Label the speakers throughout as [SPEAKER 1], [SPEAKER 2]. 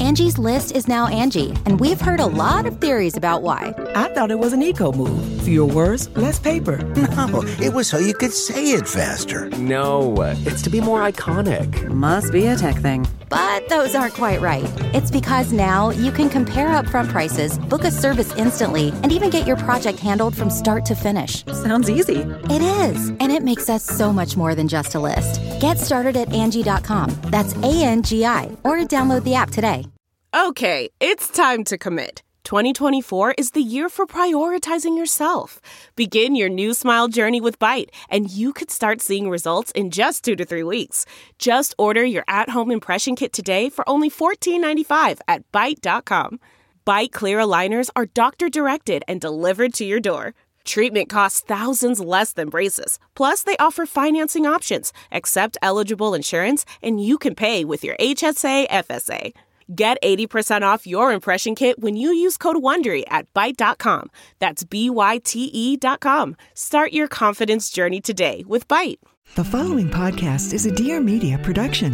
[SPEAKER 1] Angie's List is now Angie, and we've heard a lot of theories about why.
[SPEAKER 2] I thought it was an eco move. Fewer words, less paper.
[SPEAKER 3] No, it was so you could say it faster.
[SPEAKER 4] No, it's to be more iconic.
[SPEAKER 5] Must be a tech thing.
[SPEAKER 1] But those aren't quite right. It's because now you can compare upfront prices, book a service instantly, and even get your project handled from start to finish.
[SPEAKER 5] Sounds easy.
[SPEAKER 1] It is, and it makes us so much more than just a list. Get started at Angie.com. That's ANGI, or download the app today.
[SPEAKER 6] Okay, it's time to commit. 2024 is the year for prioritizing yourself. Begin your new smile journey with Byte, and you could start seeing results in just 2 to 3 weeks. Just order your at-home impression kit today for only $14.95 at Byte.com. Byte Clear aligners are doctor-directed and delivered to your door. Treatment costs thousands less than braces. Plus, they offer financing options, accept eligible insurance, and you can pay with your HSA FSA. Get 80% off your impression kit when you use code WONDERY at Byte.com. That's BYTE.com. Start your confidence journey today with Byte.
[SPEAKER 7] The following podcast is a Dear Media production.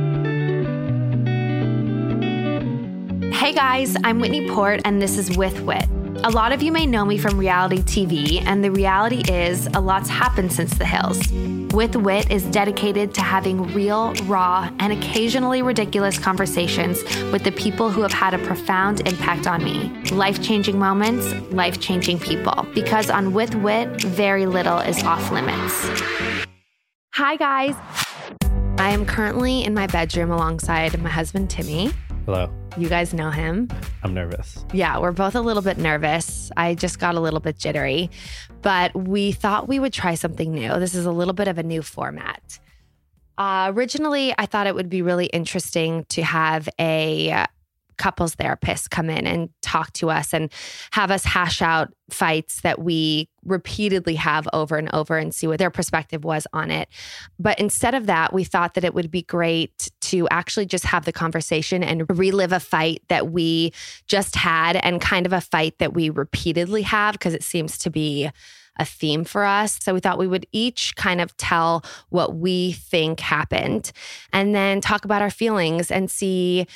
[SPEAKER 8] Hey guys, I'm Whitney Port, and this is With Wit. A lot of you may know me from reality TV, and the reality is a lot's happened since The Hills. With Wit is dedicated to having real, raw, and occasionally ridiculous conversations with the people who have had a profound impact on me. Life-changing moments, life-changing people. Because on With Wit, very little is off limits. Hi guys. I am currently in my bedroom alongside my husband, Timmy.
[SPEAKER 9] Hello.
[SPEAKER 8] You guys know him.
[SPEAKER 9] I'm nervous.
[SPEAKER 8] Yeah, we're both a little bit nervous. I just got a little bit jittery, but we thought we would try something new. This is a little bit of a new format. Originally, I thought it would be really interesting to have a couples therapist come in and talk to us and have us hash out fights that we repeatedly have over and over and see what their perspective was on it. But instead of that, we thought that it would be great to actually just have the conversation and relive a fight that we just had and kind of a fight that we repeatedly have, because it seems to be a theme for us. So we thought we would each kind of tell what we think happened and then talk about our feelings and see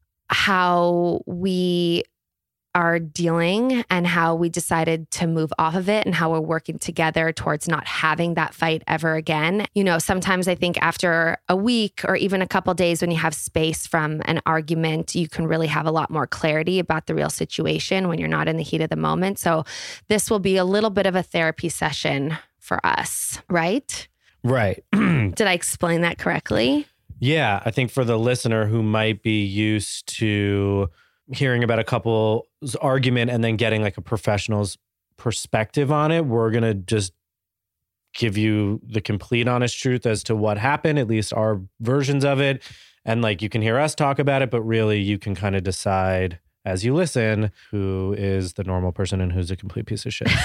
[SPEAKER 8] how we are dealing and how we decided to move off of it and how we're working together towards not having that fight ever again. You know, sometimes I think after a week or even a couple days when you have space from an argument, you can really have a lot more clarity about the real situation when you're not in the heat of the moment. So this will be a little bit of a therapy session for us, right?
[SPEAKER 9] Right.
[SPEAKER 8] Did I explain that correctly?
[SPEAKER 9] Yeah, I think for the listener who might be used to hearing about a couple's argument and then getting like a professional's perspective on it, we're going to just give you the complete honest truth as to what happened, at least our versions of it. And like you can hear us talk about it, but really you can kind of decide as you listen who is the normal person and who's a complete piece of shit.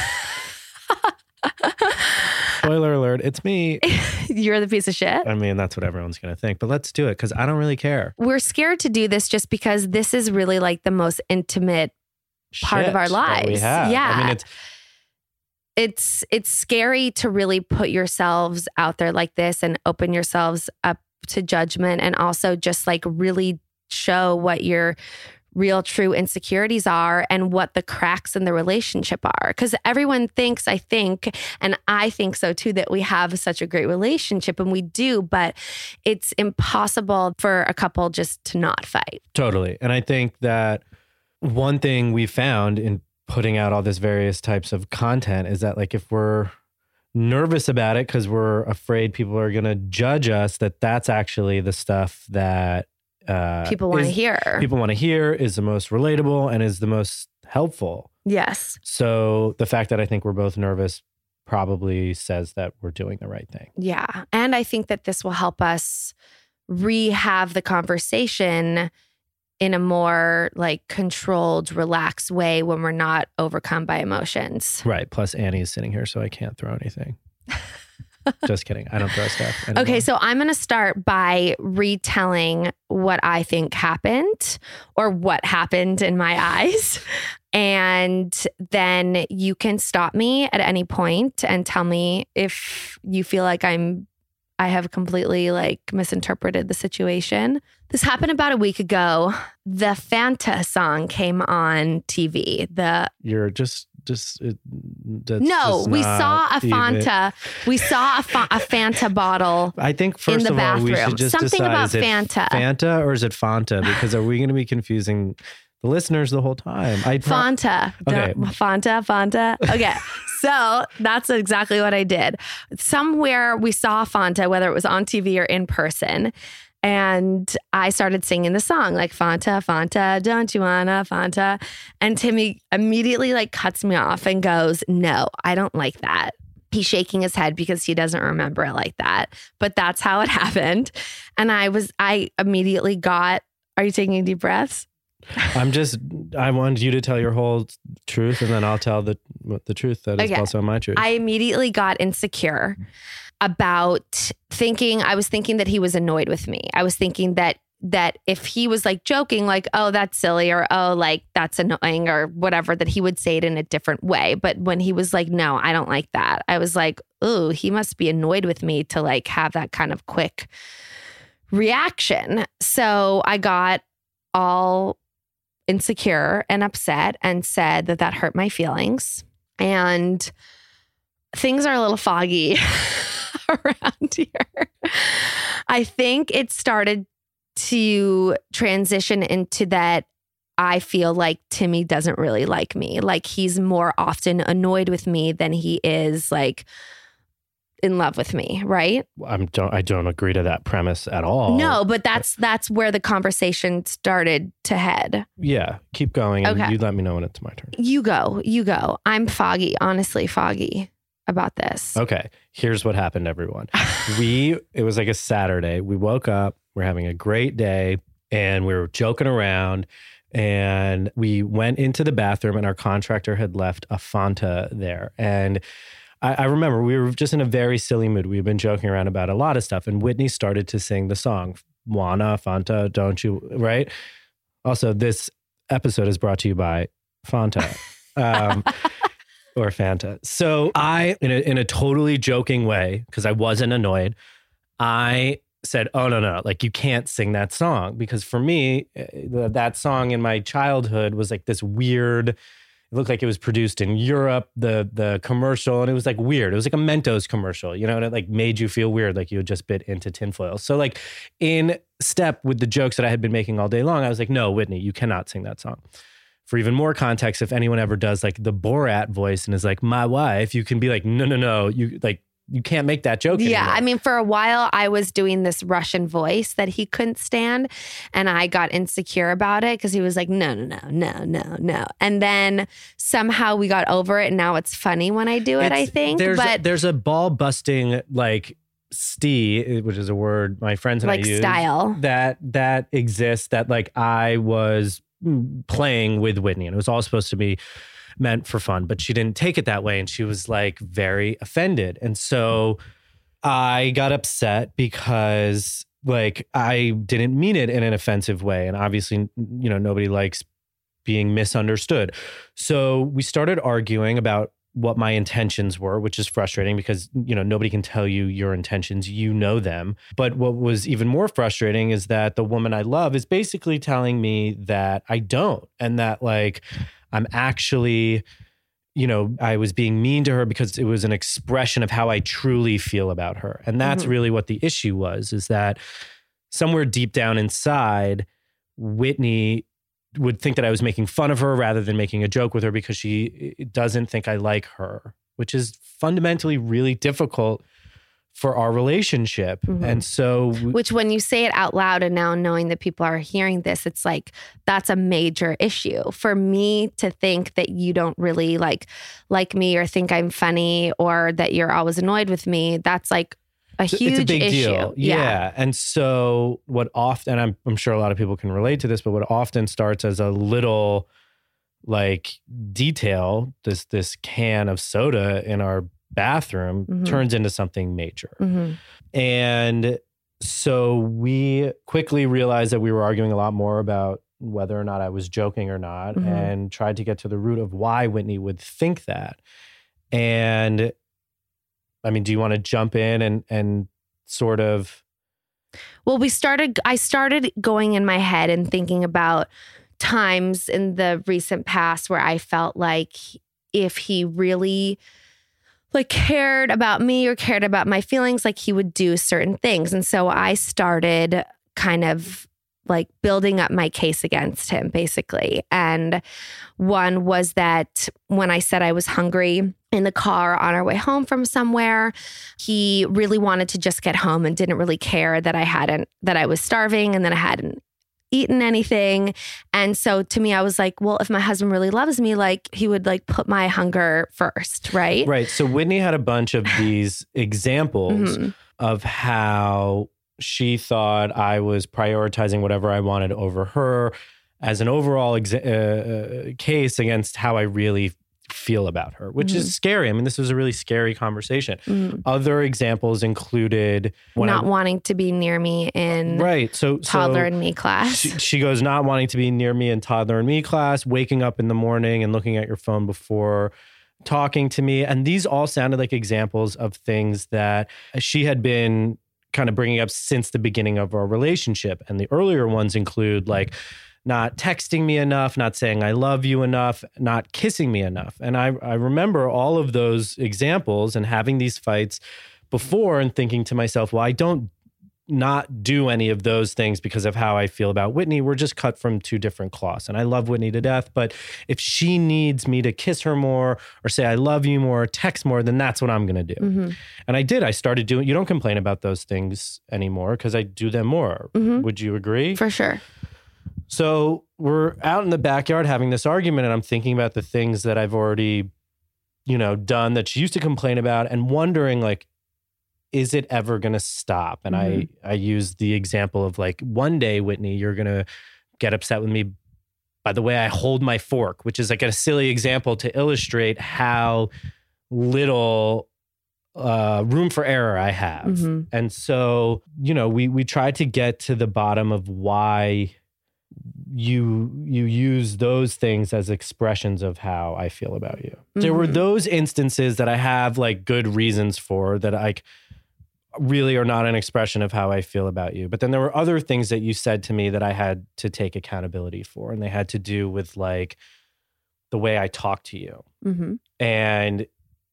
[SPEAKER 9] Spoiler alert, it's me.
[SPEAKER 8] You're the piece of shit.
[SPEAKER 9] I mean, that's what everyone's going to think, but let's do it because I don't really care.
[SPEAKER 8] We're scared to do this just because this is really like the most intimate part of our lives.
[SPEAKER 9] We have.
[SPEAKER 8] Yeah.
[SPEAKER 9] I mean,
[SPEAKER 8] it's scary to really put yourselves out there like this and open yourselves up to judgment and also just like really show what your real true insecurities are and what the cracks in the relationship are. Because everyone thinks, I think, and I think so too, that we have such a great relationship, and we do, but it's impossible for a couple just to not fight.
[SPEAKER 9] Totally. And I think that one thing we found in putting out all this various types of content is that like if we're nervous about it because we're afraid people are going to judge us, that's actually the stuff that
[SPEAKER 8] people want to hear.
[SPEAKER 9] People want to hear is the most relatable and is the most helpful.
[SPEAKER 8] Yes.
[SPEAKER 9] So the fact that I think we're both nervous probably says that we're doing the right thing.
[SPEAKER 8] Yeah. And I think that this will help us have the conversation in a more like controlled, relaxed way when we're not overcome by emotions.
[SPEAKER 9] Right. Plus Annie is sitting here, so I can't throw anything. Just kidding. I don't throw stuff anymore.
[SPEAKER 8] Okay, so I'm going to start by retelling what I think happened or what happened in my eyes. And then you can stop me at any point and tell me if you feel like I'm I have completely like misinterpreted the situation. This happened about a week ago. The Fanta song came on TV.
[SPEAKER 9] You're just that's
[SPEAKER 8] no,
[SPEAKER 9] just
[SPEAKER 8] we
[SPEAKER 9] not
[SPEAKER 8] saw a
[SPEAKER 9] even-
[SPEAKER 8] Fanta. We saw a Fanta bottle.
[SPEAKER 9] I think first
[SPEAKER 8] in the
[SPEAKER 9] of all, we
[SPEAKER 8] bathroom.
[SPEAKER 9] should just
[SPEAKER 8] Something
[SPEAKER 9] decide,
[SPEAKER 8] about
[SPEAKER 9] is it
[SPEAKER 8] Fanta.
[SPEAKER 9] Fanta or is it Fanta? Because are we going to be confusing the listeners the whole time?
[SPEAKER 8] Fanta.
[SPEAKER 9] Okay.
[SPEAKER 8] Fanta. Okay. So that's exactly what I did. Somewhere we saw Fanta, whether it was on TV or in person. And I started singing the song like Fanta, Fanta, don't you wanna Fanta? And Timmy immediately like cuts me off and goes, no, I don't like that. He's shaking his head because he doesn't remember it like that. But that's how it happened. And I immediately got, are you taking deep breaths?
[SPEAKER 9] I want you to tell your whole truth and then I'll tell the truth that is also my truth.
[SPEAKER 8] I immediately got insecure about I was thinking that he was annoyed with me. I was thinking that if he was like joking, like, oh, that's silly, or oh, like that's annoying or whatever, that he would say it in a different way. But when he was like, no, I don't like that, I was like, ooh, he must be annoyed with me to like have that kind of quick reaction. So I got all insecure and upset and said that hurt my feelings. And things are a little foggy around here. I think it started to transition into that I feel like Timmy doesn't really like me. Like he's more often annoyed with me than he is like in love with me, right?
[SPEAKER 9] I don't agree to that premise at all.
[SPEAKER 8] No, but that's where the conversation started to head.
[SPEAKER 9] Yeah, keep going and
[SPEAKER 8] Okay.
[SPEAKER 9] you let me know when it's my turn.
[SPEAKER 8] You go. I'm foggy, honestly foggy about this.
[SPEAKER 9] Okay, here's what happened, everyone. It was like a Saturday. We woke up, we're having a great day, and we were joking around, and we went into the bathroom, and our contractor had left a Fanta there. And I remember we were just in a very silly mood. We've been joking around about a lot of stuff, and Whitney started to sing the song, Wanna, Fanta, don't you, right? Also, this episode is brought to you by Fanta. Or Fanta. So I, in a totally joking way, because I wasn't annoyed, I said, oh, no, like you can't sing that song. Because for me, that song in my childhood was like this weird, it looked like it was produced in Europe, the commercial, and it was like weird. It was like a Mentos commercial, you know, and it like made you feel weird, like you had just bit into tinfoil. So like in step with the jokes that I had been making all day long, I was like, no, Whitney, you cannot sing that song. For even more context, if anyone ever does like the Borat voice and is like, my wife, you can be like, no, you can't make that joke
[SPEAKER 8] Yeah,
[SPEAKER 9] anymore.
[SPEAKER 8] I mean, for a while I was doing this Russian voice that he couldn't stand, and I got insecure about it because he was like, no. And then somehow we got over it, and now it's funny when I do it, I think.
[SPEAKER 9] There's a ball busting like which is a word my friends and
[SPEAKER 8] like
[SPEAKER 9] I use.
[SPEAKER 8] Style.
[SPEAKER 9] That exists, that like I was playing with Whitney, and it was all supposed to be meant for fun, but she didn't take it that way, and she was like very offended. And so I got upset because like I didn't mean it in an offensive way, and obviously, you know, nobody likes being misunderstood. So we started arguing about what my intentions were, which is frustrating because, you know, nobody can tell you your intentions, you know them. But what was even more frustrating is that the woman I love is basically telling me that I don't, and that like I'm actually, you know, I was being mean to her because it was an expression of how I truly feel about her. And that's really what the issue was, is that somewhere deep down inside, Whitney would think that I was making fun of her rather than making a joke with her because she doesn't think I like her, which is fundamentally really difficult for our relationship. And so
[SPEAKER 8] Which when you say it out loud and now knowing that people are hearing this, it's like, that's a major issue. For me to think that you don't really like me or think I'm funny or that you're always annoyed with me, that's like a huge
[SPEAKER 9] it's a big
[SPEAKER 8] issue.
[SPEAKER 9] deal. Yeah. And so what often, I'm sure a lot of people can relate to this, but what often starts as a little like detail, this can of soda in our bathroom turns into something major. And so we quickly realized that we were arguing a lot more about whether or not I was joking or not, and tried to get to the root of why Whitney would think that. And I mean, do you want to jump in and sort of?
[SPEAKER 8] Well, I started going in my head and thinking about times in the recent past where I felt like if he really like cared about me or cared about my feelings, like he would do certain things. And so I started kind of like building up my case against him, basically. And one was that when I said I was hungry in the car on our way home from somewhere, he really wanted to just get home and didn't really care that I was starving and that I hadn't eaten anything. And so to me, I was like, well, if my husband really loves me, like he would like put my hunger first, right?
[SPEAKER 9] Right. So Whitney had a bunch of these examples of how she thought I was prioritizing whatever I wanted over her as an overall case against how I really feel about her, which is scary. I mean, this was a really scary conversation. Other examples included
[SPEAKER 8] not wanting to be near me in toddler and me class.
[SPEAKER 9] She goes, not wanting to be near me in toddler and me class, waking up in the morning and looking at your phone before talking to me. And these all sounded like examples of things that she had been kind of bringing up since the beginning of our relationship. And the earlier ones include like not texting me enough, not saying I love you enough, not kissing me enough. And I remember all of those examples and having these fights before and thinking to myself, well, I don't not do any of those things because of how I feel about Whitney. We're just cut from two different cloths. And I love Whitney to death. But if she needs me to kiss her more or say I love you more, or text more, then that's what I'm going to do. And I did. I started doing, you don't complain about those things anymore because I do them more. Would you agree?
[SPEAKER 8] For sure.
[SPEAKER 9] So we're out in the backyard having this argument and I'm thinking about the things that I've already, done that she used to complain about and wondering like, is it ever going to stop? And I use the example of like, one day, Whitney, you're going to get upset with me by the way I hold my fork, which is like a silly example to illustrate how little room for error I have. And so, we tried to get to the bottom of why you use those things as expressions of how I feel about you. There were those instances that I have like good reasons for that I really are not an expression of how I feel about you. But then there were other things that you said to me that I had to take accountability for. And they had to do with like the way I talk to you. And,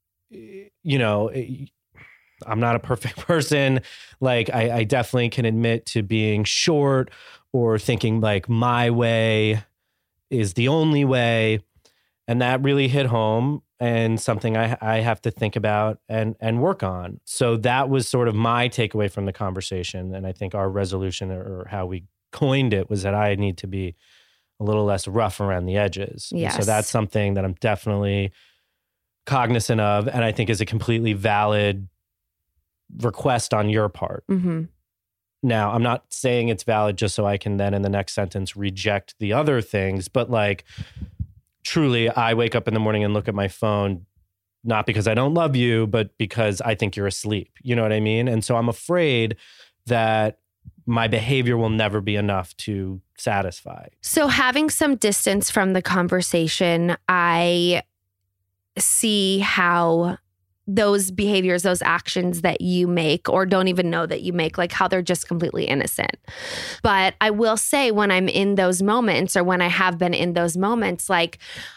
[SPEAKER 9] I'm not a perfect person. Like I definitely can admit to being short or thinking like my way is the only way. And that really hit home and something I have to think about and work on. So that was sort of my takeaway from the conversation. And I think our resolution or how we coined it was that I need to be a little less rough around the edges.
[SPEAKER 8] Yes.
[SPEAKER 9] So that's something that I'm definitely cognizant of and I think is a completely valid request on your part. Now, I'm not saying it's valid just so I can then in the next sentence reject the other things, but like truly I wake up in the morning and look at my phone, not because I don't love you, but because I think you're asleep. You know what I mean? And so I'm afraid that my behavior will never be enough to satisfy.
[SPEAKER 8] So having some distance from the conversation, I see how those behaviors, those actions that you make or don't even know that you make, like how they're just completely innocent. But I will say when I'm in those moments or when I have been in those moments, like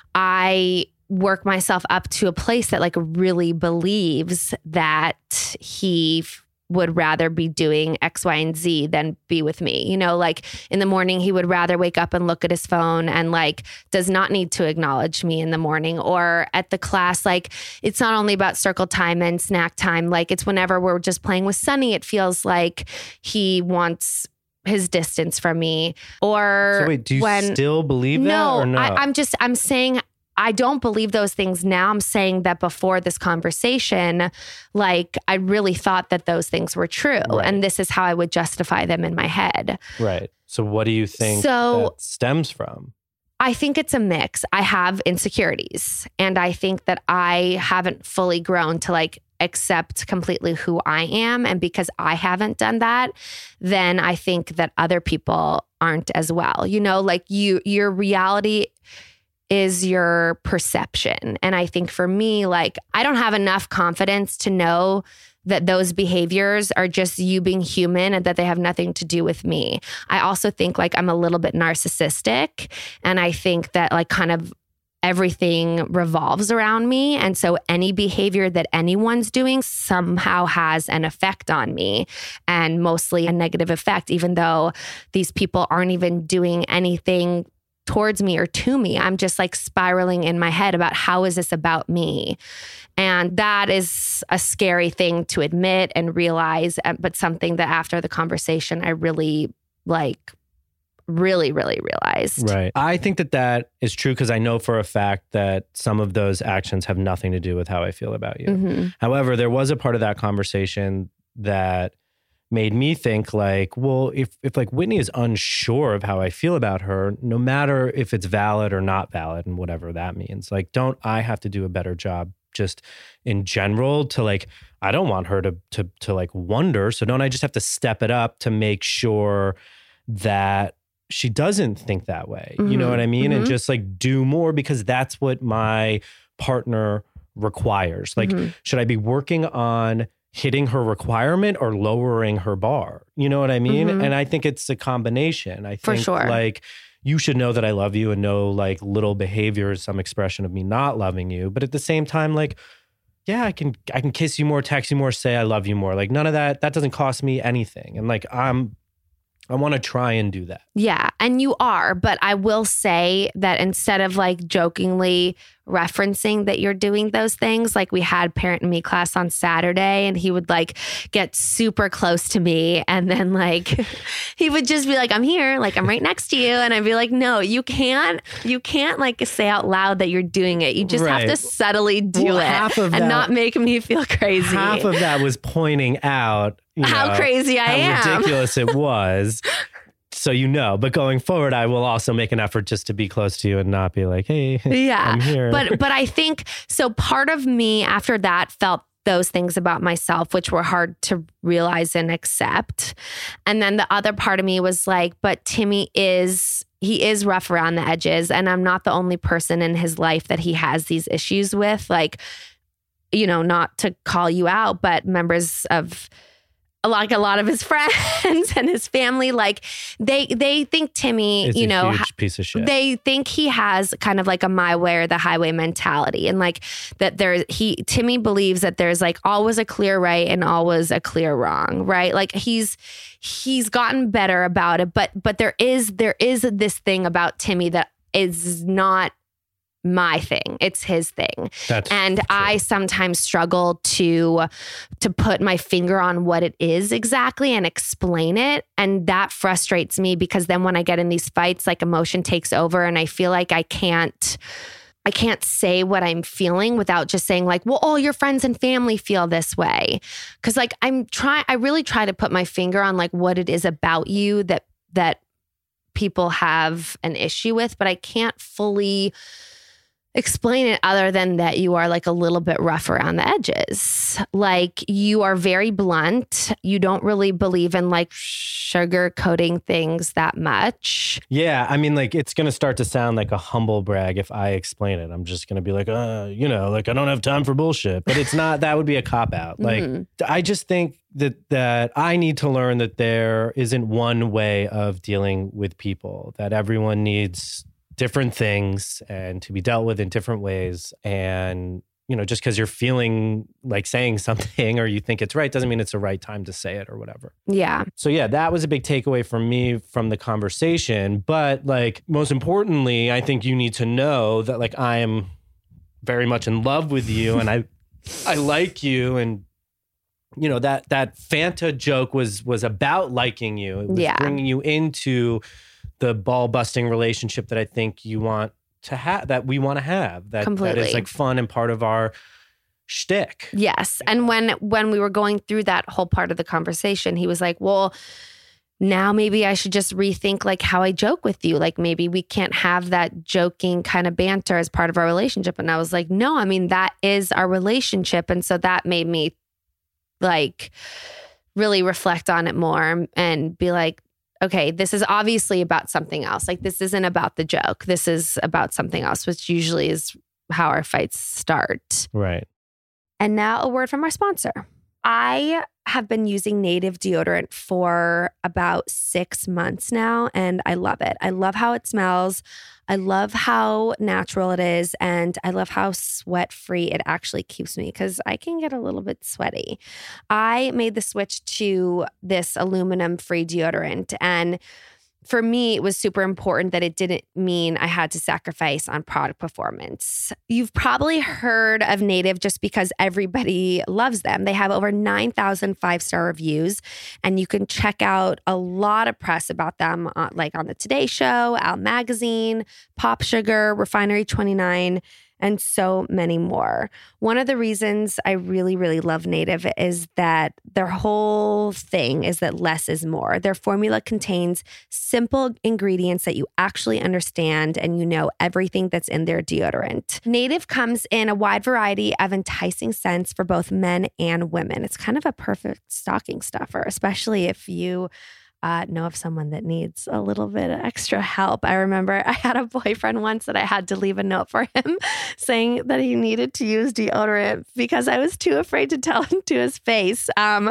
[SPEAKER 8] I work myself up to a place that like really believes that he would rather be doing X, Y, and Z than be with me. Like in the morning, he would rather wake up and look at his phone and like does not need to acknowledge me in the morning. Or at the class, like it's not only about circle time and snack time. Like it's whenever we're just playing with Sunny, it feels like he wants his distance from me. Or
[SPEAKER 9] so wait, do you still believe that or no?
[SPEAKER 8] I'm saying I don't believe those things now. I'm saying that before this conversation, like I really thought that those things were true. Right. And this is how I would justify them in my head.
[SPEAKER 9] Right. So what do you think that stems from?
[SPEAKER 8] I think it's a mix. I have insecurities and I think that I haven't fully grown to like accept completely who I am. And because I haven't done that, then I think that other people aren't as well. Like your reality is your perception. And I think for me, like, I don't have enough confidence to know that those behaviors are just you being human and that they have nothing to do with me. I also think like I'm a little bit narcissistic, and I think that like kind of everything revolves around me. And so any behavior that anyone's doing somehow has an effect on me, and mostly a negative effect, even though these people aren't even doing anything towards me or to me. I'm just like spiraling in my head about how is this about me? And that is a scary thing to admit and realize, but something that after the conversation, I really realized.
[SPEAKER 9] Right. I think that is true because I know for a fact that some of those actions have nothing to do with how I feel about you.
[SPEAKER 8] Mm-hmm.
[SPEAKER 9] However, there was a part of that conversation that made me think like, well, if like Whitney is unsure of how I feel about her, no matter if it's valid or not valid and whatever that means, like, don't I have to do a better job just in general to like, I don't want her to like wonder. So don't I just have to step it up to make sure that she doesn't think that way?
[SPEAKER 8] Mm-hmm.
[SPEAKER 9] You know what I mean?
[SPEAKER 8] Mm-hmm.
[SPEAKER 9] And just like do more because that's what my partner requires. Like, should I be working on hitting her requirement or lowering her bar? You know what I mean?
[SPEAKER 8] Mm-hmm.
[SPEAKER 9] And I think it's a combination. I think
[SPEAKER 8] For sure.
[SPEAKER 9] like you should know that I love you and know like little behaviors, some expression of me not loving you. But at the same time, like, yeah, I can kiss you more, text you more, say I love you more. Like none of that doesn't cost me anything. And like I want to try and do that.
[SPEAKER 8] Yeah. And you are, but I will say that instead of like jokingly referencing that you're doing those things, like we had Parent and Me class on Saturday and he would like get super close to me. And then like, he would just be like, I'm here, like I'm right next to you. And I'd be like, no, you can't like say out loud that you're doing it. You just have to subtly do it and not make me feel crazy.
[SPEAKER 9] Half of that was pointing out
[SPEAKER 8] how crazy I am.
[SPEAKER 9] How ridiculous it was. So but going forward, I will also make an effort just to be close to you and not be like, hey, I'm here.
[SPEAKER 8] But I think, so part of me after that felt those things about myself, which were hard to realize and accept. And then the other part of me was like, but Timmy is rough around the edges. And I'm not the only person in his life that he has these issues with. Like, you know, not to call you out, but members of like a lot of his friends and his family, like they think Timmy,
[SPEAKER 9] it's
[SPEAKER 8] you know,
[SPEAKER 9] a huge piece of shit.
[SPEAKER 8] They think he has kind of like a my way or the highway mentality. And like that Timmy believes that there's like always a clear right and always a clear wrong, right? Like he's gotten better about it, but there is this thing about Timmy that is not my thing. It's his thing. And true. I sometimes struggle to put my finger on what it is exactly and explain it. And that frustrates me because then when I get in these fights, like emotion takes over and I feel like I can't say what I'm feeling without just saying like, well, all your friends and family feel this way. Cause like I really try to put my finger on like what it is about you that people have an issue with, but I can't fully explain it other than that you are like a little bit rough around the edges. Like you are very blunt. You don't really believe in like sugar coating things that much.
[SPEAKER 9] Yeah. I mean, like it's going to start to sound like a humble brag if I explain it. I'm just going to be like, you know, like I don't have time for bullshit, but it's not, that would be a cop out. Like I just think that I need to learn that there isn't one way of dealing with people, that everyone needs different things and to be dealt with in different ways. And, you know, just because you're feeling like saying something or you think it's right doesn't mean it's the right time to say it or whatever.
[SPEAKER 8] Yeah.
[SPEAKER 9] So yeah, that was a big takeaway for me from the conversation. But like, most importantly, I think you need to know that like, I am very much in love with you and I like you. And, you know, that Fanta joke was about liking you. It was bringing you into the ball busting relationship that I think you want to have, that we want to have, that is like fun and part of our shtick.
[SPEAKER 8] Yes. And when we were going through that whole part of the conversation, he was like, well, now maybe I should just rethink like how I joke with you. Like maybe we can't have that joking kind of banter as part of our relationship. And I was like, no, I mean, that is our relationship. And so that made me like really reflect on it more and be like, okay, this is obviously about something else. Like this isn't about the joke. This is about something else, which usually is how our fights start.
[SPEAKER 9] Right.
[SPEAKER 8] And now a word from our sponsor. I have been using Native deodorant for about 6 months now, and I love it. I love how it smells. I love how natural it is, and I love how sweat-free it actually keeps me because I can get a little bit sweaty. I made the switch to this aluminum-free deodorant, and for me, it was super important that it didn't mean I had to sacrifice on product performance. You've probably heard of Native just because everybody loves them. They have over 9,000 five-star reviews, and you can check out a lot of press about them, like on the Today Show, Out Magazine, Pop Sugar, Refinery 29, and so many more. One of the reasons I really, really love Native is that their whole thing is that less is more. Their formula contains simple ingredients that you actually understand, and you know everything that's in their deodorant. Native comes in a wide variety of enticing scents for both men and women. It's kind of a perfect stocking stuffer, especially if you know of someone that needs a little bit of extra help. I remember I had a boyfriend once that I had to leave a note for him saying that he needed to use deodorant because I was too afraid to tell him to his face.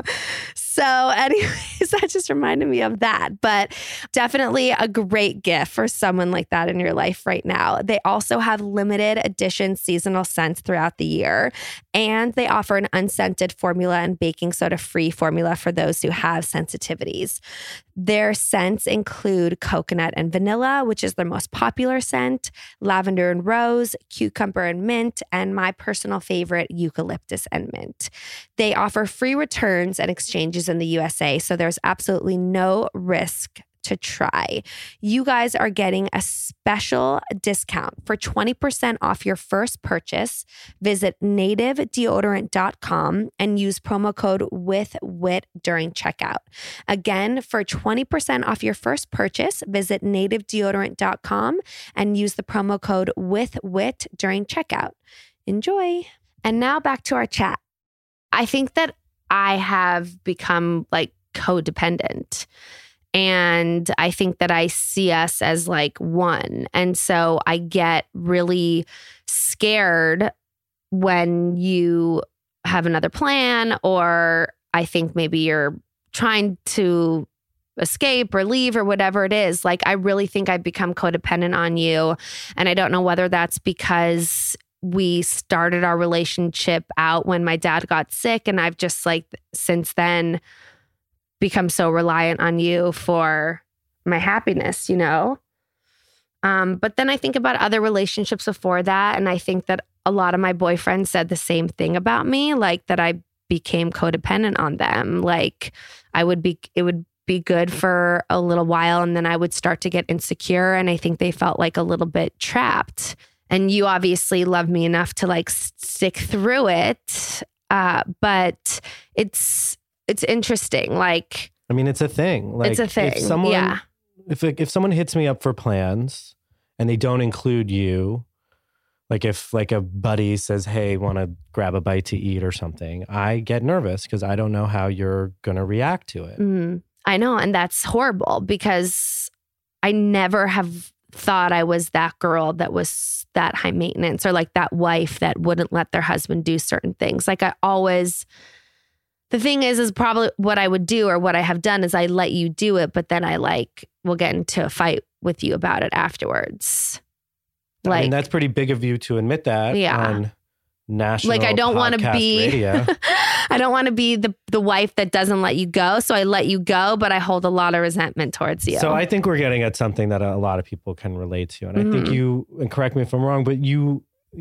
[SPEAKER 8] So anyways, that just reminded me of that. But definitely a great gift for someone like that in your life right now. They also have limited edition seasonal scents throughout the year. And they offer an unscented formula and baking soda free formula for those who have sensitivities. Their scents include coconut and vanilla, which is their most popular scent, lavender and rose, cucumber and mint, and my personal favorite, eucalyptus and mint. They offer free returns and exchanges in the USA, so there's absolutely no risk to try. You guys are getting a special discount for 20% off your first purchase. Visit nativedeodorant.com and use promo code WITHWIT during checkout. Again, for 20% off your first purchase, visit nativedeodorant.com and use the promo code WITHWIT during checkout. Enjoy. And now back to our chat. I think that I have become like codependent. And I think that I see us as like one. And so I get really scared when you have another plan, or I think maybe you're trying to escape or leave or whatever it is. Like, I really think I've become codependent on you. And I don't know whether that's because we started our relationship out when my dad got sick, and I've just like since then become so reliant on you for my happiness, you know? But then I think about other relationships before that, and I think that a lot of my boyfriends said the same thing about me, like that I became codependent on them. Like it would be good for a little while, and then I would start to get insecure, and I think they felt like a little bit trapped. And you obviously love me enough to like stick through it. But it's interesting. Like,
[SPEAKER 9] I mean, it's a thing. Like,
[SPEAKER 8] it's a thing.
[SPEAKER 9] If someone hits me up for plans and they don't include you, like if like a buddy says, "Hey, want to grab a bite to eat or something," I get nervous because I don't know how you're going to react to it.
[SPEAKER 8] Mm-hmm. I know. And that's horrible because I never have thought I was that girl that was that high maintenance, or like that wife that wouldn't let their husband do certain things. Like the thing is probably what I would do, or what I have done, is I let you do it, but then I like will get into a fight with you about it afterwards. Like,
[SPEAKER 9] I mean, that's pretty big of you to admit that on national
[SPEAKER 8] like, I don't want to be
[SPEAKER 9] radio.
[SPEAKER 8] I don't want to be the wife that doesn't let you go. So I let you go, but I hold a lot of resentment towards you.
[SPEAKER 9] So I think we're getting at something that a lot of people can relate to. And I think you, and correct me if I'm wrong, but you're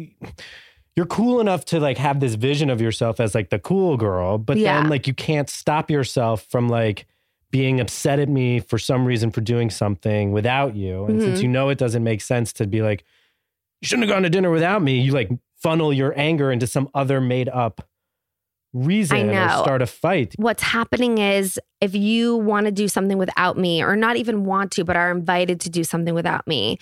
[SPEAKER 9] cool enough to like have this vision of yourself as like the cool girl, but then like you can't stop yourself from like being upset at me for some reason for doing something without you. And since you know it doesn't make sense to be like, you shouldn't have gone to dinner without me, you like funnel your anger into some other made up reason or start a fight.
[SPEAKER 8] What's happening is if you want to do something without me, or not even want to, but are invited to do something without me,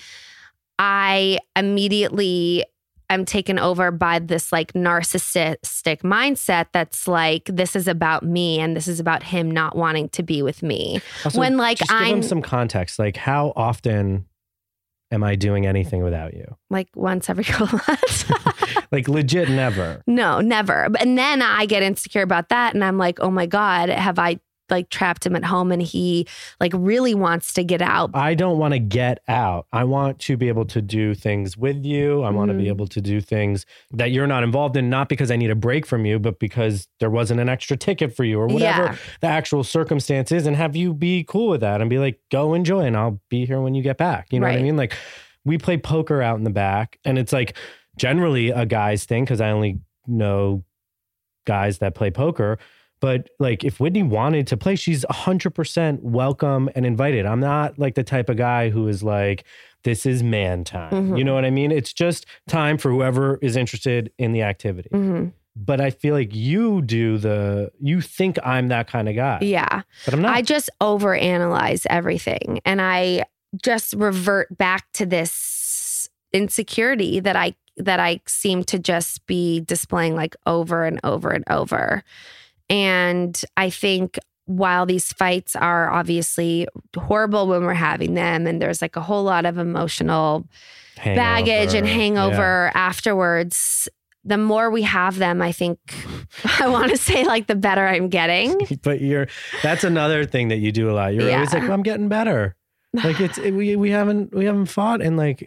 [SPEAKER 8] I immediately am taken over by this like narcissistic mindset that's like, this is about me and this is about him not wanting to be with me.
[SPEAKER 9] Also,
[SPEAKER 8] when like
[SPEAKER 9] just give him some context, like how often am I doing anything without you?
[SPEAKER 8] Like once every couple months.
[SPEAKER 9] Like legit never.
[SPEAKER 8] No, never. And then I get insecure about that. And I'm like, oh my God, have I like trapped him at home and he like really wants to get out?
[SPEAKER 9] I don't want to get out. I want to be able to do things with you. I want to be able to do things that you're not involved in, not because I need a break from you, but because there wasn't an extra ticket for you or whatever the actual circumstance is, and have you be cool with that and be like, go enjoy and I'll be here when you get back. You know what I mean? Like we play poker out in the back and it's like generally a guy's thing because I only know guys that play poker. But like if Whitney wanted to play, she's 100% welcome and invited. I'm not like the type of guy who is like, this is man time. You know what I mean? It's just time for whoever is interested in the activity. But I feel like you think I'm that kind of guy.
[SPEAKER 8] Yeah.
[SPEAKER 9] But I'm not.
[SPEAKER 8] I just overanalyze everything. And I just revert back to this insecurity that I seem to just be displaying like over and over and over. And I think while these fights are obviously horrible when we're having them, and there's like a whole lot of emotional baggage and hangover afterwards, the more we have them, I think I want to say like the better I'm getting.
[SPEAKER 9] But that's another thing that you do a lot. You're always like, well, I'm getting better. Like we haven't fought in like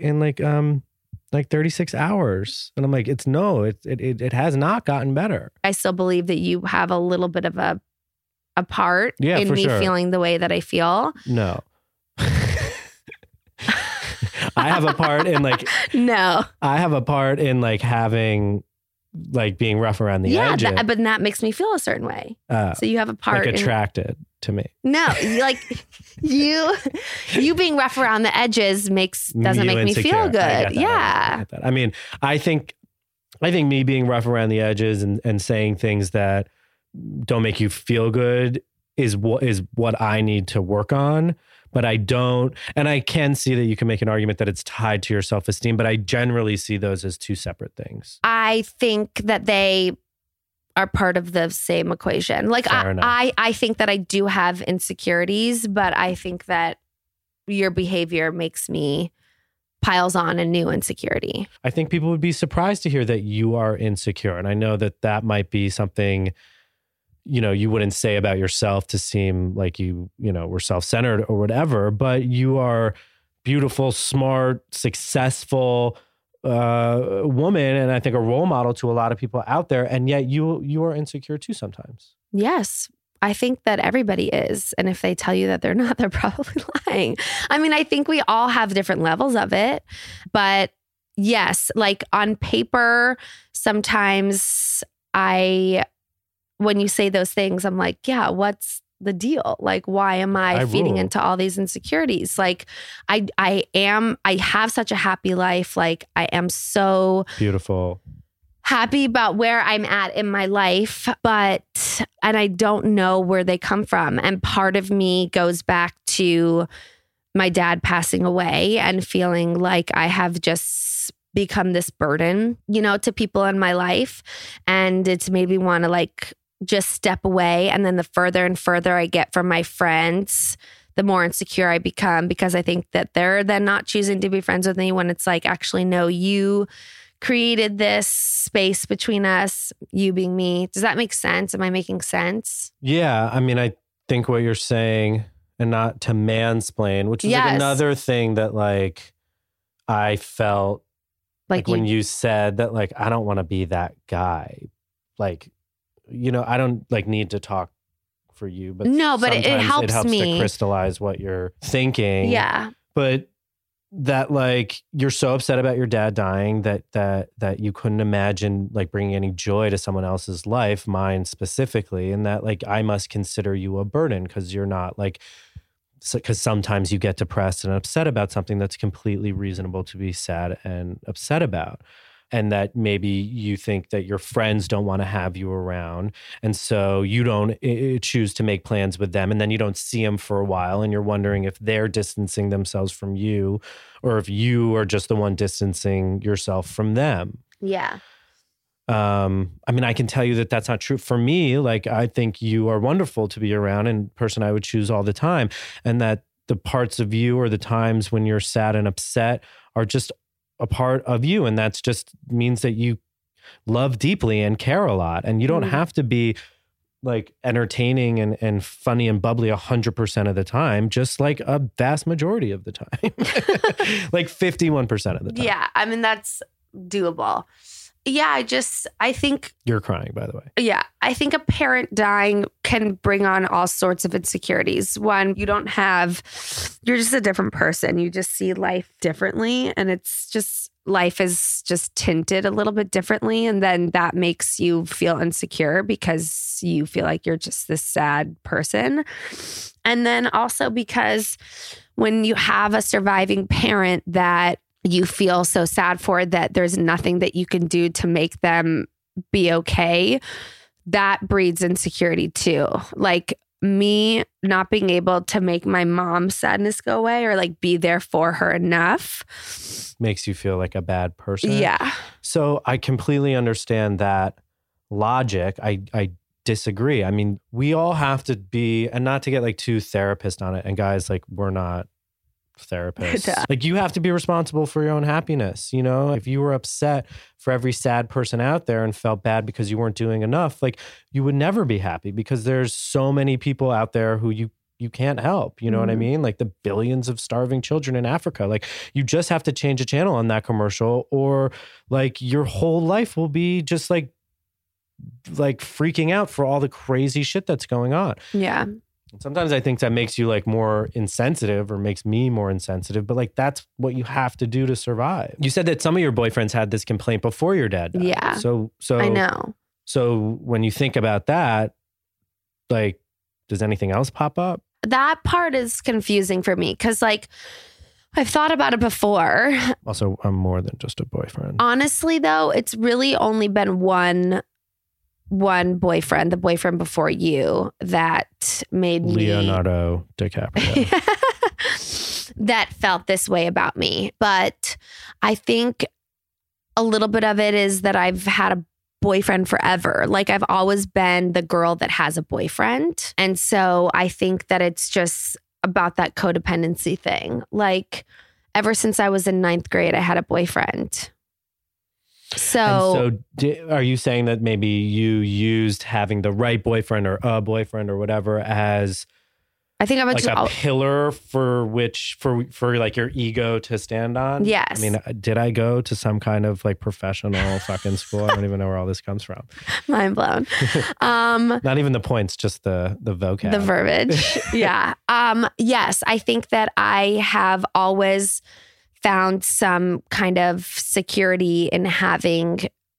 [SPEAKER 9] 36 hours. And I'm like, it has not gotten better. I
[SPEAKER 8] still believe that you have a little bit of a part in me feeling the way that I feel.
[SPEAKER 9] No. I have a part in like,
[SPEAKER 8] no,
[SPEAKER 9] I have a part in like having like being rough around the edge.
[SPEAKER 8] But that makes me feel a certain way. So you have a part
[SPEAKER 9] like attracted to me.
[SPEAKER 8] No, like you being rough around the edges doesn't make me feel good. Yeah.
[SPEAKER 9] I mean, I think me being rough around the edges and saying things that don't make you feel good is what I need to work on. But I don't, and I can see that you can make an argument that it's tied to your self-esteem, but I generally see those as two separate things.
[SPEAKER 8] I think that they are part of the same equation. Like I think that I do have insecurities, but I think that your behavior piles on a new insecurity.
[SPEAKER 9] I think people would be surprised to hear that you are insecure. And I know that might be something, you wouldn't say about yourself to seem like you were self-centered or whatever, but you are beautiful, smart, successful woman, and I think a role model to a lot of people out there. And yet you are insecure too sometimes.
[SPEAKER 8] Yes. I think that everybody is. And if they tell you that they're not, they're probably lying. I mean, I think we all have different levels of it. But yes, like on paper, sometimes when you say those things, I'm like, yeah, what's the deal? Like, why am I feeding into all these insecurities? Like, I have such a happy life. Like, I am so
[SPEAKER 9] beautiful,
[SPEAKER 8] happy about where I'm at in my life, and I don't know where they come from. And part of me goes back to my dad passing away and feeling like I have just become this burden, to people in my life. And it's made me want to like just step away. And then the further and further I get from my friends, the more insecure I become, because I think that they're then not choosing to be friends with me when it's like, actually, no, you created this space between us, you being me. Does that make sense? Am I making sense?
[SPEAKER 9] Yeah. I mean, I think what you're saying, and not to mansplain, which is like another thing that like I felt like when you said that, like, I don't want to be that guy. Like, I don't like need to talk for you, but
[SPEAKER 8] no, but it helps me
[SPEAKER 9] to crystallize what you're thinking.
[SPEAKER 8] Yeah.
[SPEAKER 9] But that like, you're so upset about your dad dying that you couldn't imagine like bringing any joy to someone else's life, mine specifically. And that like, I must consider you a burden because you're not like, because sometimes you get depressed and upset about something that's completely reasonable to be sad and upset about. And that maybe you think that your friends don't want to have you around. And so you don't choose to make plans with them. And then you don't see them for a while. And you're wondering if they're distancing themselves from you or if you are just the one distancing yourself from them.
[SPEAKER 8] Yeah.
[SPEAKER 9] I mean, I can tell you that that's not true for me. Like, I think you are wonderful to be around and person I would choose all the time. And that the parts of you or the times when you're sad and upset are just a part of you. And that's just means that you love deeply and care a lot. And you don't have to be like entertaining and funny and bubbly 100% of the time, just like a vast majority of the time, like 51% of the time.
[SPEAKER 8] Yeah. I mean, that's doable. Yeah. I think.
[SPEAKER 9] You're crying, by the way.
[SPEAKER 8] Yeah. I think a parent dying can bring on all sorts of insecurities. One, you're just a different person. You just see life differently. And life is just tinted a little bit differently. And then that makes you feel insecure because you feel like you're just this sad person. And then also because when you have a surviving parent that you feel so sad for, that there's nothing that you can do to make them be okay, that breeds insecurity too. Like me not being able to make my mom's sadness go away or like be there for her enough
[SPEAKER 9] makes you feel like a bad person.
[SPEAKER 8] Yeah.
[SPEAKER 9] So I completely understand that logic. I disagree. I mean, we all have to be, and not to get like too therapist on it. And guys, like, we're not therapists.
[SPEAKER 8] Yeah.
[SPEAKER 9] Like, you have to be responsible for your own happiness. You know, if you were upset for every sad person out there and felt bad because you weren't doing enough, like, you would never be happy because there's so many people out there who you can't help. You know what I mean? Like the billions of starving children in Africa. Like, you just have to change a channel on that commercial, or like your whole life will be just like freaking out for all the crazy shit that's going on.
[SPEAKER 8] Yeah.
[SPEAKER 9] Sometimes I think that makes you like more insensitive, or makes me more insensitive, but like that's what you have to do to survive. You said that some of your boyfriends had this complaint before your dad died.
[SPEAKER 8] Yeah.
[SPEAKER 9] So
[SPEAKER 8] I know.
[SPEAKER 9] So when you think about that, like, does anything else pop up?
[SPEAKER 8] That part is confusing for me because like I've thought about it before.
[SPEAKER 9] Also, I'm more than just a boyfriend.
[SPEAKER 8] Honestly, though, it's really only been one boyfriend, the boyfriend before you, that made me
[SPEAKER 9] Leonardo DiCaprio.
[SPEAKER 8] that felt this way about me. But I think a little bit of it is that I've had a boyfriend forever. Like, I've always been the girl that has a boyfriend. And so I think that it's just about that codependency thing. Like, ever since I was in 9th grade, I had a boyfriend. So
[SPEAKER 9] are you saying that maybe you used having the right boyfriend or a boyfriend or whatever as
[SPEAKER 8] I think I'm
[SPEAKER 9] like a pillar for like your ego to stand on?
[SPEAKER 8] Yes.
[SPEAKER 9] I mean, did I go to some kind of like professional fucking school? I don't even know where all this comes from.
[SPEAKER 8] Mind blown.
[SPEAKER 9] Not even the points, just the vocab.
[SPEAKER 8] The verbiage. Yeah. Yes, I think that I have always found some kind of security in having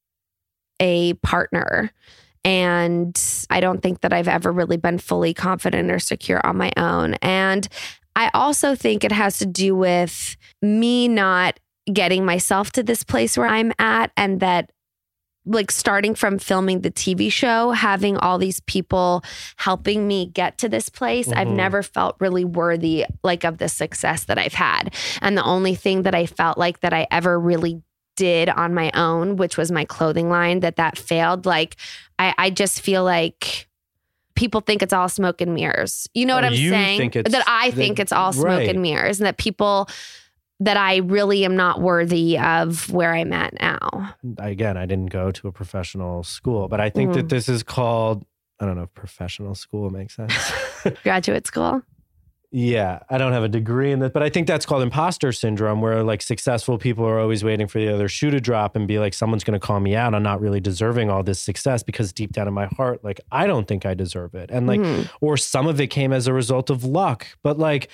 [SPEAKER 8] a partner. And I don't think that I've ever really been fully confident or secure on my own. And I also think it has to do with me not getting myself to this place where I'm at, and that like starting from filming the TV show, having all these people helping me get to this place, I've never felt really worthy like of the success that I've had. And the only thing that I felt like that I ever really did on my own, which was my clothing line, that failed. Like, I just feel like people think it's all smoke and mirrors. You know what I'm saying? I think it's all smoke and mirrors, and that people, that I really am not worthy of where I'm at now.
[SPEAKER 9] Again, I didn't go to a professional school, but I think that this is called, I don't know if professional school makes sense.
[SPEAKER 8] Graduate school.
[SPEAKER 9] Yeah, I don't have a degree in that, but I think that's called imposter syndrome, where like successful people are always waiting for the other shoe to drop and be like, someone's going to call me out. I'm not really deserving all this success, because deep down in my heart, like, I don't think I deserve it. And like, or some of it came as a result of luck, but like,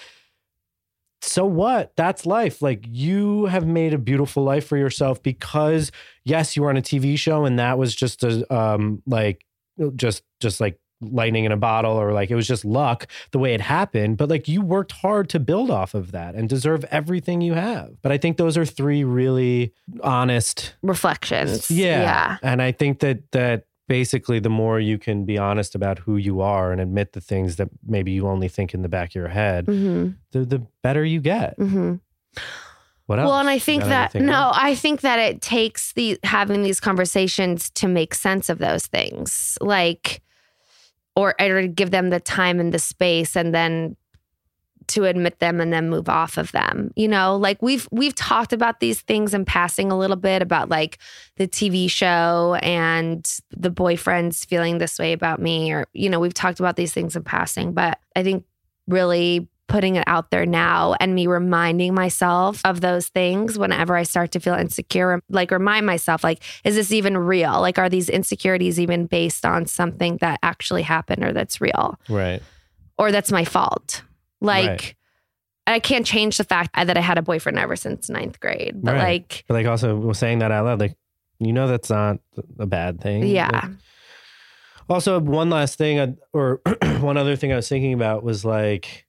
[SPEAKER 9] so what? That's life. Like, you have made a beautiful life for yourself because yes, you were on a TV show and that was just a, like, just like lightning in a bottle, or like it was just luck the way it happened, but like you worked hard to build off of that and deserve everything you have. But I think those are three really honest
[SPEAKER 8] reflections.
[SPEAKER 9] Yeah. And I think that basically the more you can be honest about who you are and admit the things that maybe you only think in the back of your head, the better you get. What else?
[SPEAKER 8] Well, and I think I think that it takes having these conversations to make sense of those things, like, or give them the time and the space, and then to admit them and then move off of them. You know, like we've talked about these things in passing a little bit about like the TV show and the boyfriends feeling this way about me, or, you know, we've talked about these things in passing, but I think really putting it out there now and me reminding myself of those things whenever I start to feel insecure, like remind myself, like, is this even real? Like, are these insecurities even based on something that actually happened or that's real?
[SPEAKER 9] Right.
[SPEAKER 8] Or that's my fault. Like,
[SPEAKER 9] Right.
[SPEAKER 8] I can't change the fact that I had a boyfriend ever since 9th grade. But
[SPEAKER 9] Right. But like also saying that out loud, like, you know, that's not a bad thing.
[SPEAKER 8] Yeah.
[SPEAKER 9] Like, also, one last thing, or one other thing I was thinking about was like,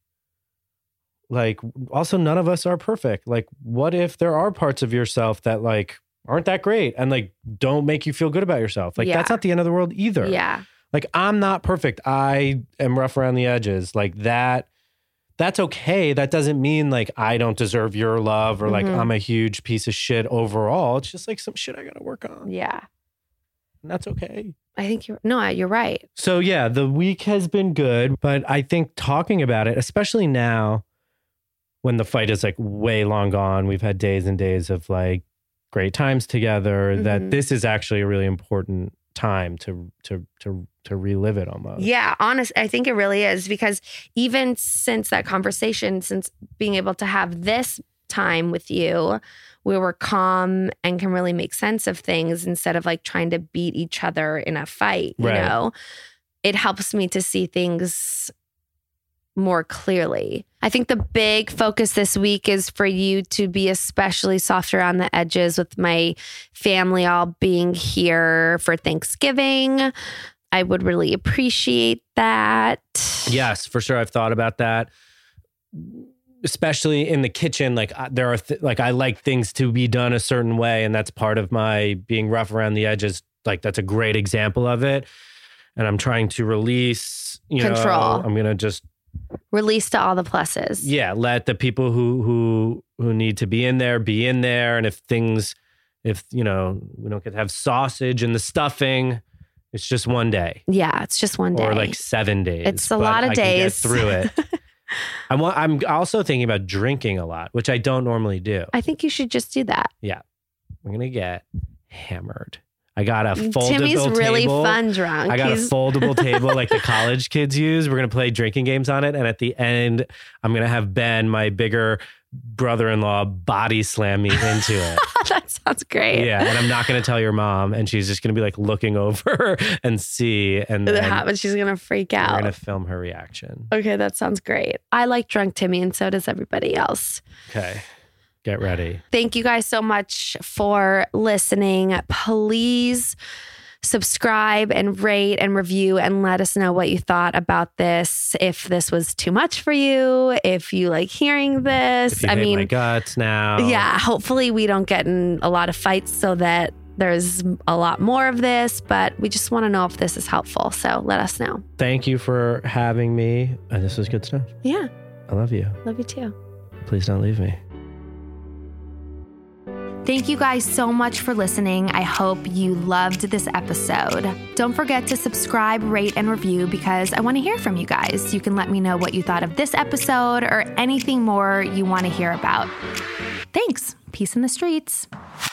[SPEAKER 9] also none of us are perfect. Like, what if there are parts of yourself that like aren't that great and like don't make you feel good about yourself? Like, that's not the end of the world either.
[SPEAKER 8] Yeah.
[SPEAKER 9] Like, I'm not perfect. I am rough around the edges. Like that's okay. That doesn't mean like I don't deserve your love or like I'm a huge piece of shit overall. It's just like some shit I got to work on.
[SPEAKER 8] Yeah.
[SPEAKER 9] And that's okay.
[SPEAKER 8] I think you're right.
[SPEAKER 9] So yeah, the week has been good, but I think talking about it, especially now when the fight is like way long gone, we've had days and days of like great times together, that this is actually a really important time to relive it almost.
[SPEAKER 8] Yeah, honest. I think it really is, because even since that conversation, since being able to have this time with you, where we're calm and can really make sense of things instead of like trying to beat each other in a fight, you know, it helps me to see things more clearly. I think the big focus this week is for you to be especially soft around the edges with my family all being here for Thanksgiving. I would really appreciate that.
[SPEAKER 9] Yes, for sure. I've thought about that, especially in the kitchen. Like there are like I like things to be done a certain way, and that's part of my being rough around the edges. Like that's a great example of it. And I'm trying to release,
[SPEAKER 8] control.
[SPEAKER 9] I'm gonna just
[SPEAKER 8] release to all the pluses.
[SPEAKER 9] Yeah, let the people who need to be in there, and if we don't get to have sausage and the stuffing, it's just one day.
[SPEAKER 8] Yeah, it's just one day.
[SPEAKER 9] Or like 7 days.
[SPEAKER 8] It's a lot of days.
[SPEAKER 9] I can get through it. I'm also thinking about drinking a lot, which I don't normally do.
[SPEAKER 8] I think you should just do that.
[SPEAKER 9] Yeah. I'm going to get hammered. I got a foldable
[SPEAKER 8] Timmy's really
[SPEAKER 9] table.
[SPEAKER 8] fun drunk.
[SPEAKER 9] I got a foldable table like the college kids use. We're going to play drinking games on it. And at the end, I'm going to have Ben, my bigger brother-in-law, body slam me into it.
[SPEAKER 8] That sounds great.
[SPEAKER 9] Yeah. And I'm not going to tell your mom. And she's just going to be like looking over and see. And then
[SPEAKER 8] she's going to freak out.
[SPEAKER 9] We're going to film her reaction.
[SPEAKER 8] Okay. That sounds great. I like drunk Timmy, and so does everybody else.
[SPEAKER 9] Okay. Get ready.
[SPEAKER 8] Thank you guys so much for listening. Please subscribe and rate and review and let us know what you thought about this. If this was too much for you, if you like hearing this.
[SPEAKER 9] If you hate my guts now.
[SPEAKER 8] Yeah, hopefully we don't get in a lot of fights so that there's a lot more of this, but we just want to know if this is helpful. So let us know.
[SPEAKER 9] Thank you for having me. And this was good stuff.
[SPEAKER 8] Yeah.
[SPEAKER 9] I love you.
[SPEAKER 8] Love you too.
[SPEAKER 9] Please don't leave me.
[SPEAKER 1] Thank you guys so much for listening. I hope you loved this episode. Don't forget to subscribe, rate, and review, because I want to hear from you guys. You can let me know what you thought of this episode or anything more you want to hear about. Thanks. Peace in the streets.